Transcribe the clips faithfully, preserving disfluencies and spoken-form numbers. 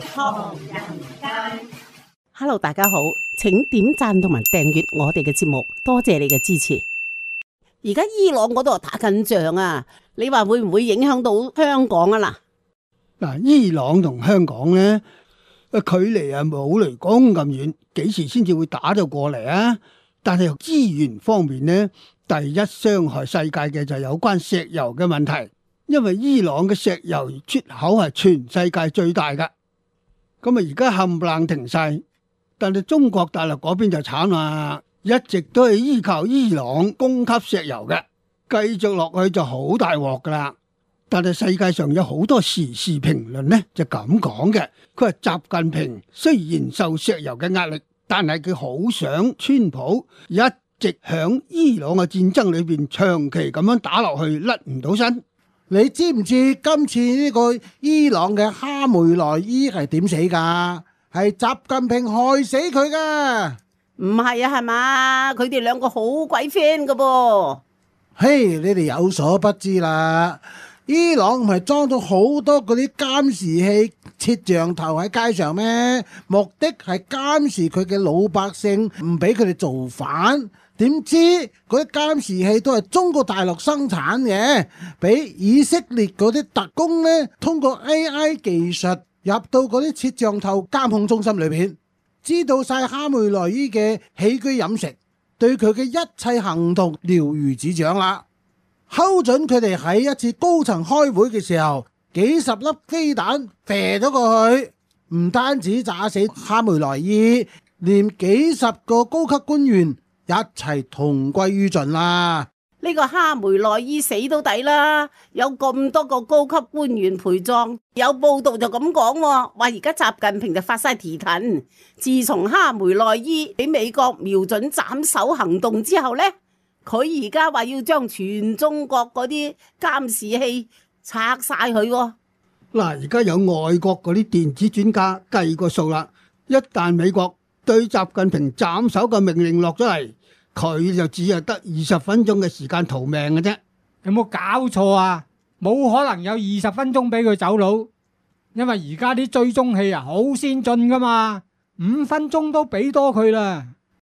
唐人街。 Hello， 大家好，請點讚同埋訂閱我哋嘅節目，多謝你嘅支持。而家伊朗嗰度打緊仗啊，你話會唔會影響到香港啊？嗱， 嗱，伊朗同香港咧，距離啊冇雷公咁遠，幾時先至會打到過嚟啊？但係資源方面咧，第一傷害世界嘅就有關石油嘅問題，因為伊朗嘅石油出口係全世界最大噶。咁啊，而家冚唪唥停晒，但係中國大陸嗰邊就慘啦，一直都係依靠伊朗供給石油嘅，繼續落去就好大鑊噶啦。但係世界上有好多時事評論呢，就咁講嘅，佢話習近平雖然受石油嘅壓力，但係佢好想川普一直響伊朗嘅戰爭裏邊長期咁樣打落去，甩唔到身。 你知唔知今次呢個伊朗嘅哈梅內伊係點死噶？係習近平害死佢噶？ 唔係啊，係嘛？佢哋兩個好鬼 friend 噶噃。 嘿，你哋有所不知啦，伊朗唔係裝咗好多嗰啲監視器、攝像頭喺街上咩？目的係監視佢嘅老百姓，唔俾佢哋造反。點知嗰啲監視器都係中國大陸生產嘅，俾以色列嗰啲特工呢，通過 A I 技術入到嗰啲攝像頭監控中心裏邊，知道晒哈梅內伊嘅起居飲食，對佢嘅一切行動了如指掌啦。睺準佢哋喺一次高層開會嘅時候，幾十粒飛彈射咗過去，唔單止炸死哈梅內伊，連幾十個高級官員一齊同歸於盡啦！ 呢個哈梅內伊死到底啦，有咁多個高級官員陪葬，有報道就咁講，話而家習近平就發晒蹄騰。自從哈梅內伊俾美國瞄準斬首行動之後呢，佢而家話要將全中國嗰啲監視器拆晒佢。 嗱，而家有外國嗰啲電子專家計過數啦，一旦美國對習近平斬首嘅命令落咗嚟，佢就只係得二十分鐘嘅時間逃命嘅啫。 有冇搞錯啊？冇可能有二十分鐘俾佢走佬，因為而家啲追蹤器啊好先進噶嘛，五分鐘都俾多佢啦。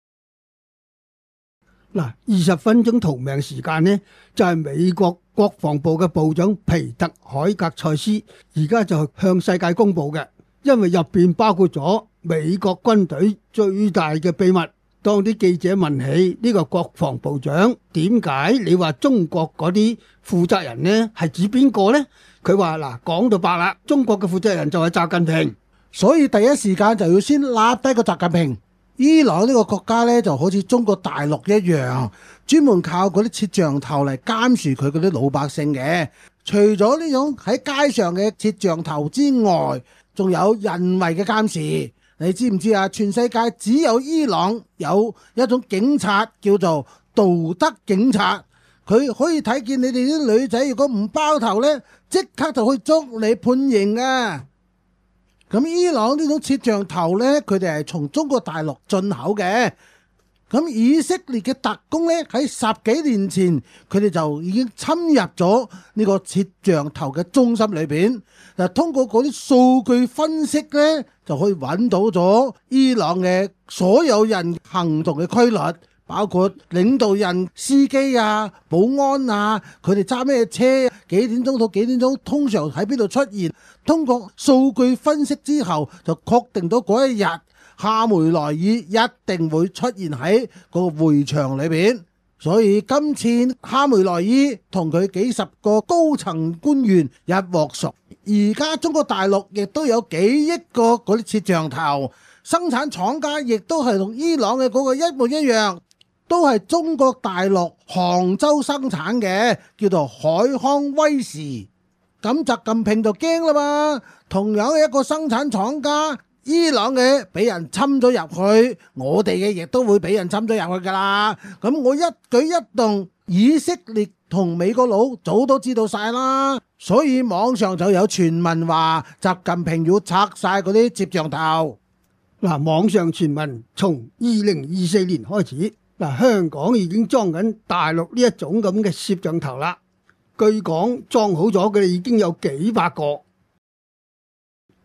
嗱，二十分鐘逃命時間呢，就係美國國防部嘅部長皮特海格塞斯而家就向世界公布嘅，因為入邊包括咗美國軍隊最大嘅秘密。當啲記者問起呢個國防部長，點解你話中國嗰啲負責人呢係指邊個呢？佢話嗱，講到白啦，中國嘅負責人就係習近平， 所以第一時間就要先立低個習近平。伊朗呢個國家呢，就好似中國大陸一樣，專門靠嗰啲攝像頭嚟監視佢嗰啲老百姓嘅。除咗呢種喺街上嘅攝像頭之外，仲有人為嘅監視。你知唔知啊？全世界只有伊朗有一種警察叫做道德警察，佢可以睇見你哋啲女仔如果唔包頭呢，即刻就去捉你判刑啊！咁伊朗呢種攝像頭呢，佢哋係從中國大陸進口嘅。咁以色列嘅特工呢，喺十幾年前，佢哋就已經侵入咗呢個攝像頭嘅中心裏邊。嗱，通過嗰啲數據分析呢，就可以揾到咗伊朗嘅所有人行動嘅規律，包括領導人、司機啊、保安啊，佢哋揸咩車，幾點鐘到幾點鐘，通常喺邊度出現。通過數據分析之後，就確定到嗰一日哈梅內伊一定會出現喺個會場裏邊。所以今次哈梅內伊同佢幾十個高層官員一鑊熟。而家中國大陸亦都有幾億個嗰啲攝像頭，生產廠家亦都係同伊朗嘅嗰個一模一樣，都係中國大陸杭州生產嘅，叫做海康威視。咁習近平就驚啦嘛，同樣嘅一個生產廠家，伊朗嘅俾人侵咗入去，我哋嘅亦都會俾人侵咗入去噶啦。咁我一舉一動，以色列同美國佬早都知道晒啦，所以網上就有傳聞話習近平要拆晒嗰啲攝像頭。 嗱，網上傳聞從二零二四年開始，嗱，香港已經裝緊大陸呢一種咁嘅攝像頭啦。據講裝好咗嘅已經有幾百個。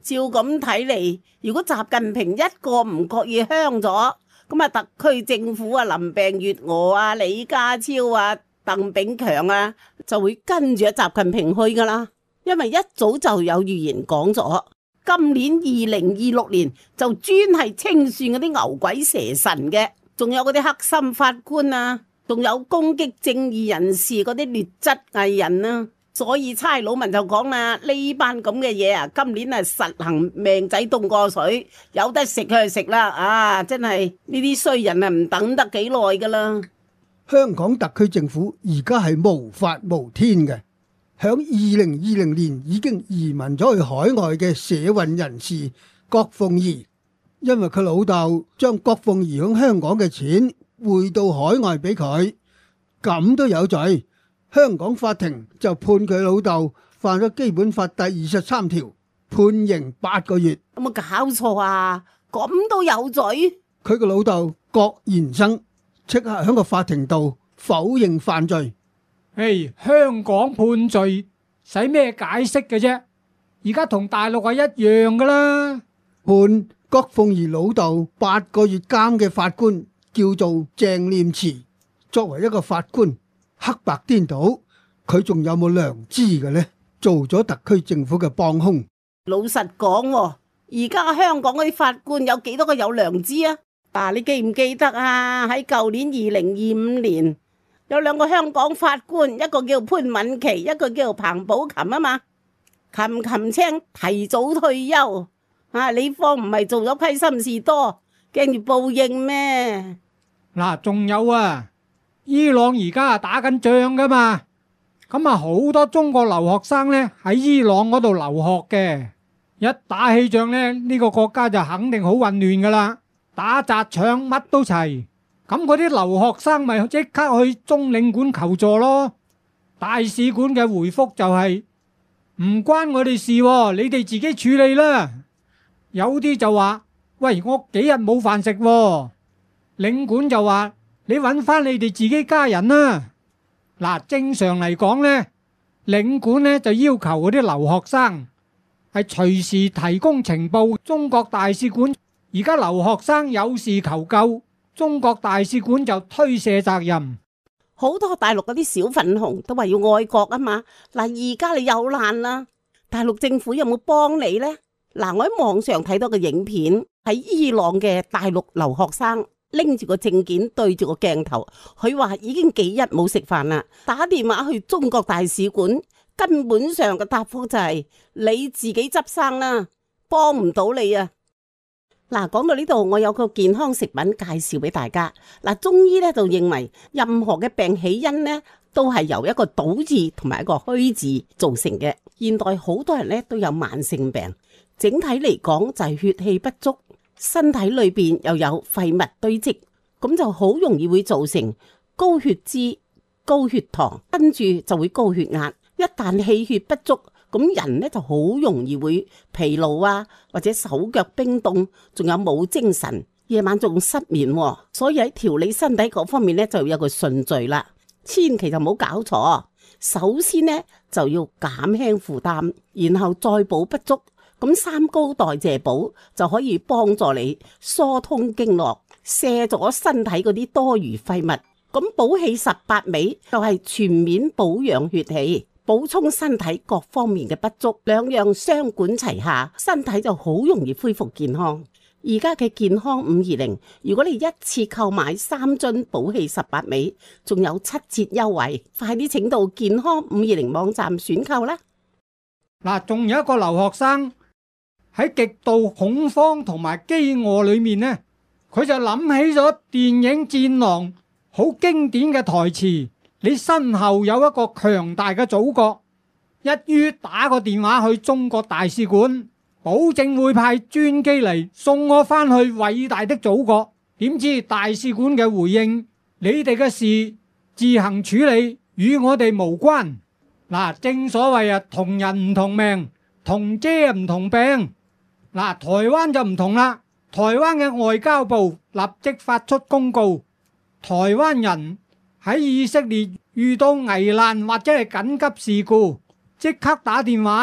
照咁睇嚟，如果習近平一個唔覺意香咗，咁啊特區政府啊林鄭月娥啊李家超啊鄧炳強啊就會跟住阿習近平去噶啦，因為一早就有預言講咗，今年二零二六年就專係清算嗰啲牛鬼蛇神嘅，仲有嗰啲黑心法官啊，仲有攻擊正義人士嗰啲劣質藝人啊。所以差佬們就講啦，呢班咁嘅嘢啊，今年啊實行命仔凍過水，有得食佢就食啦。啊，真係呢啲衰人啊，唔等得幾耐噶啦。 香港特區政府而家係無法無天嘅，響二零二零年已經移民咗去海外嘅社運人士郭鳳儀，因為佢老豆將郭鳳儀響香港嘅錢匯到海外俾佢，咁都有罪。香港法庭就判佢老豆犯咗基本法第二十三條，判刑八個月。 有冇搞錯啊？咁都有罪？ 佢個老豆郭延生即刻喺個法庭度否認犯罪。 誒，香港判罪使咩解釋嘅啫？而家同大陸係一樣噶啦。 判郭鳳儀老豆八個月監嘅法官叫做鄭念慈，作為一個法官，黑白顛倒，佢仲有冇良知嘅呢？做咗特區政府嘅幫兇。 老實講，而家香港嗰啲法官有幾多個有良知啊？嗱，你記唔記得啊？喺舊年二零二五年，有兩個香港法官，一個叫潘敏琪，一個叫彭寶琴啊嘛。琴琴青提早退休，啊，你方唔係做咗虧心事多，驚住報應咩？ 嗱，仲有啊！伊朗而家啊打緊仗噶嘛，咁啊好多中國留學生呢喺伊朗嗰度留學嘅，一打起仗呢，呢個國家就肯定好混亂噶啦，打砸搶乜都齊，咁嗰啲留學生咪即刻去中領館求助咯。大使館嘅回覆就係唔關我哋事喎，你哋自己處理啦。有啲就話喂，我幾日冇飯食喎，領館就話你揾翻你哋自己家人啦。嗱，正常嚟講呢，領館呢就要求嗰啲留學生係隨時提供情報。中國大使館而家留學生有事求救，中國大使館就推卸責任。 好多大陸嗰啲小粉紅都話要愛國啊嘛。嗱，而家你有難啦，大陸政府有冇幫你呢？嗱，我喺網上睇到個影片，喺伊朗嘅大陸留學生拎住個證件對住個鏡頭，佢話已經幾日冇食飯啦，打電話去中國大使館，根本上嘅答覆就係你自己執生啦，幫唔到你啊。嗱，講到呢度，我有個健康食品介紹俾大家。嗱，中醫咧就認為任何嘅病起因呢，都係由一個倒字同埋一個虛字造成嘅。現代好多人咧都有慢性病，整體嚟講就係血氣不足，身體裏邊又有廢物堆積，咁就好容易會造成高血脂、高血糖，跟住就會高血壓。一旦氣血不足，咁人咧就好容易會疲勞啊，或者手腳冰凍，仲有冇精神，夜晚仲失眠。所以喺調理身體嗰方面咧就有個順序啦，千祈就唔好搞錯。首先呢，就要減輕負擔，然後再補不足，咁三高代謝補就可以幫助你疏通經絡，卸咗身體嗰啲多餘廢物。咁補氣十八味就係全面保養血氣，補充身體各方面嘅不足，兩樣雙管齊下，身體就好容易恢復健康。而家嘅健康五二零，如果你一次購買三樽補氣十八味，仲有七折優惠，快啲請到健康五二零網站選購啦！ 嗱，仲有一個留學生喺極度恐慌同埋飢餓裏面呢，佢就諗起咗電影《戰狼》好經典嘅台詞：你身後有一個強大嘅祖國。一於打個電話去中國大使館，保證會派專機嚟送我翻去偉大的祖國。點知大使館嘅回應：你哋嘅事自行處理，與我哋無關。嗱，正所謂啊，同人唔同命，同遮唔同病。嗱，台灣就唔同啦，台灣嘅外交部立即發出公告，台灣人喺以色列遇到危難或者係緊急事故，即刻打電話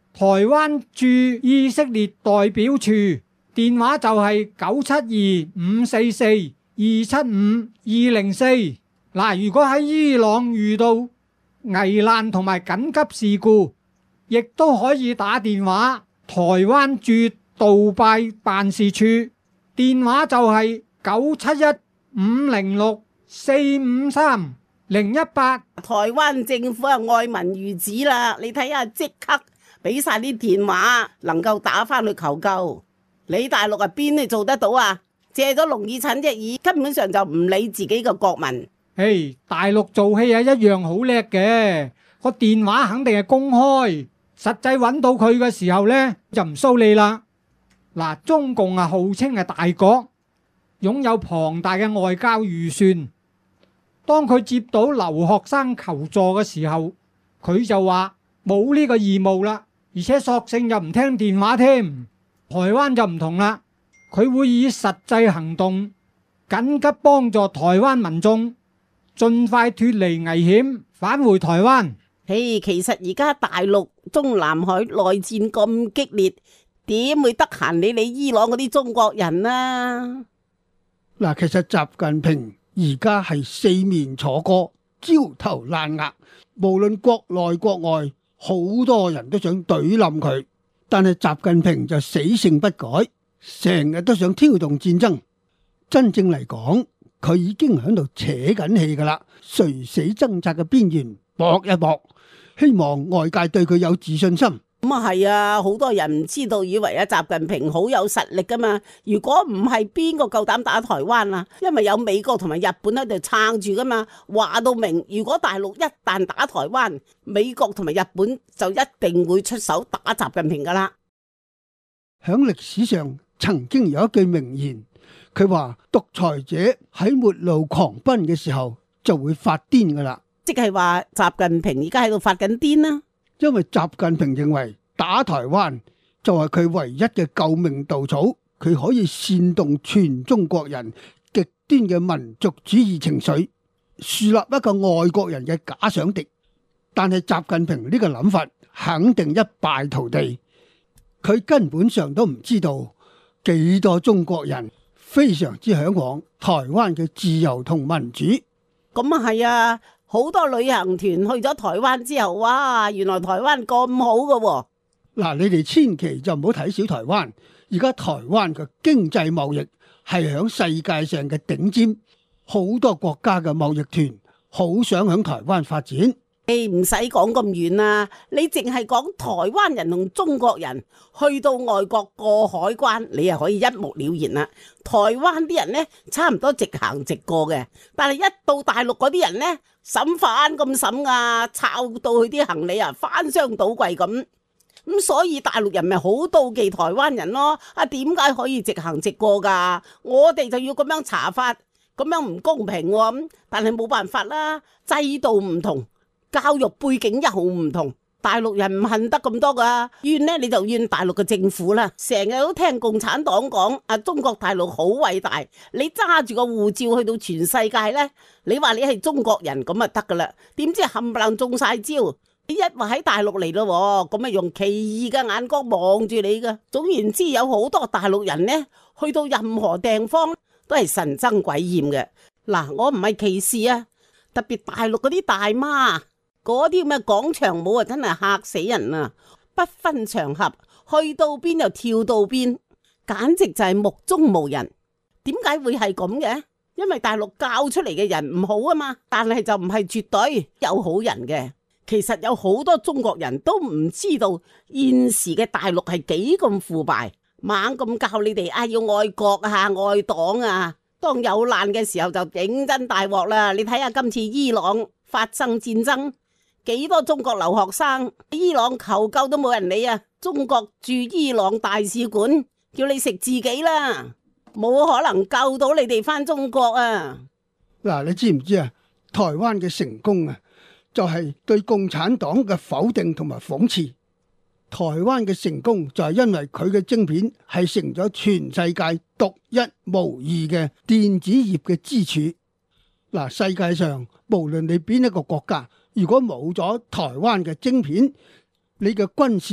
台灣駐以色列代表處，電話就係九七二五四四二七五二零四。嗱，如果喺伊朗遇到危難同埋緊急事故，亦都可以打電話台灣駐杜拜辦事處，電話就係九七一五零六四五三零一八。 台灣政府係愛民如子啦，你睇下即刻俾晒啲電話，能夠打翻去求救。你大陸啊邊你做得到啊？借咗聾耳陳隻耳，根本上就唔理自己嘅國民。 誒，大陸做戲啊一樣好叻嘅，個電話肯定係公開，實際揾到佢嘅時候呢，就唔騷你啦。嗱，中共啊號稱係大國，擁有龐大嘅外交預算。當佢接到留學生求助嘅時候，佢就話冇呢個義務啦，而且索性就唔聽電話添。台灣就唔同啦，佢會以實際行動緊急幫助台灣民眾盡快脫離危險，返回台灣。 嘿，其實而家大陸中南海內戰咁激烈，點會得閒理你伊朗嗰啲中國人啊？ 嗱，其實習近平而家係四面楚歌，焦頭爛額，無論國內國外，好多人都想懟冧佢，但係習近平就死性不改，成日都想挑動戰爭。真正嚟講，佢已經喺度扯緊氣噶啦，垂死掙扎嘅邊緣搏一搏，希望外界對佢有自信心。 咁啊係啊，好多人唔知道，以為啊習近平好有實力噶嘛。如果唔係，邊個夠膽打台灣啊？因為有美國同埋日本喺度撐住噶嘛。話到明，如果大陸一旦打台灣，美國同埋日本就一定會出手打習近平噶啦。 響歷史上曾經有一句名言，佢話獨裁者喺末路狂奔嘅時候就會發癲噶啦， 即係話習近平而家喺度發緊癲啦。 因為習近平認為打台灣就係佢唯一嘅救命稻草，佢可以煽動全中國人極端嘅民族主義情緒，樹立一個外國人嘅假想敵。但係習近平呢個諗法肯定一敗塗地，佢根本上都唔知道幾多中國人非常之向往台灣嘅自由同民主。 咁啊係啊。好多旅行團去咗台灣之後，哇！原來台灣咁好㗎喎。 嗱，你哋千祈就唔好睇小台灣。而家台灣嘅經濟貿易係響世界上嘅頂尖，好多國家嘅貿易團好想響台灣發展。 誒，唔使講咁遠啦，你淨係講台灣人同中國人去到外國過海關，你又可以一目了然啦。台灣啲人呢，差唔多直行直過嘅，但係一到大陸嗰啲人呢，審犯咁審啊，抄到佢啲行李啊，翻箱倒櫃咁。咁所以大陸人咪好妒忌台灣人咯。啊，點解可以直行直過噶？我哋就要咁樣查法，咁樣唔公平喎。咁但係冇辦法啦，制度唔同。教育背景一毫唔同，大陸人唔恨得咁多噶，怨呢你就怨大陸嘅政府啦。成日都聽共產黨講啊，中國大陸好偉大，你揸住個護照去到全世界呢，你話你係中國人咁啊得噶啦。點知冚唪唥中晒招，你一話喺大陸嚟咯，咁啊用奇異嘅眼光望住你噶。總言之，有好多大陸人呢，去到任何地方都係神憎鬼厭嘅。嗱，我唔係歧視啊，特別大陸嗰啲大媽。嗰啲咁嘅廣場舞啊，真係嚇死人啊！不分場合，去到邊就跳到邊，簡直就係目中無人。點解會係咁嘅？因為大陸教出嚟嘅人唔好啊嘛，但係就唔係絕對有好人嘅。其實有好多中國人都唔知道現時嘅大陸係幾咁腐敗，猛咁教你哋啊要愛國啊、愛黨啊。當有難嘅時候就認真大鑊啦！你睇下今次伊朗發生戰爭。幾多中國留學生伊朗求救都冇人理啊！中國駐伊朗大使館叫你食自己啦，冇可能救到你哋返中國啊！ 嗱，你知唔知啊？台灣嘅成功啊，就係對共產黨嘅否定同埋諷刺。台灣嘅成功就係因為佢嘅晶片係成咗全世界獨一無二嘅電子業嘅支柱。嗱，世界上無論你邊一個國家，如果冇咗台灣嘅晶片，你嘅軍事、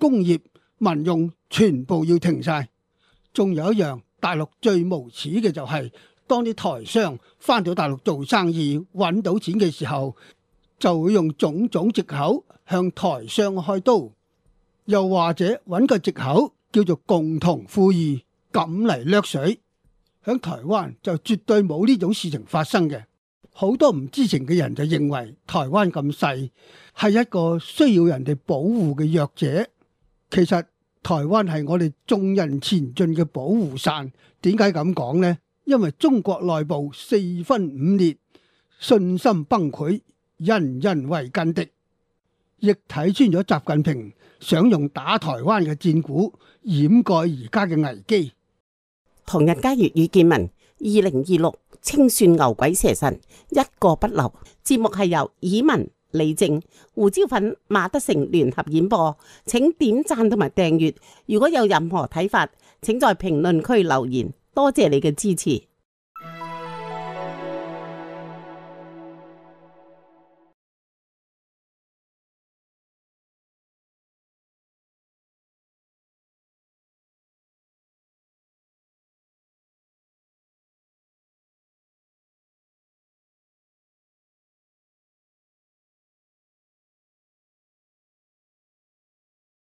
工業、民用全部要停晒。仲有一樣，大陸最無恥嘅就係、是，當啲台商返到大陸做生意揾到錢嘅時候，就會用種種藉口向台商開刀，又或者揾個藉口叫做共同富裕咁嚟掠水。喺台灣就絕對冇呢種事情發生嘅。好多唔知情嘅人就認為台灣咁細係一個需要人哋保護嘅弱者。其實台灣係我哋眾人前進嘅保護傘。點解咁講呢？因為中國內部四分五裂，信心崩潰，人人為間敵，亦睇穿咗習近平想用打台灣嘅戰鼓掩蓋而家嘅危機。 唐人街粵語見聞二零二六清算牛鬼蛇神一個不留。節目係由以文、李正、胡椒粉、馬德成聯合演播，請點讚同埋訂閱。如果有任何睇法，請在評論區留言。多謝你嘅支持。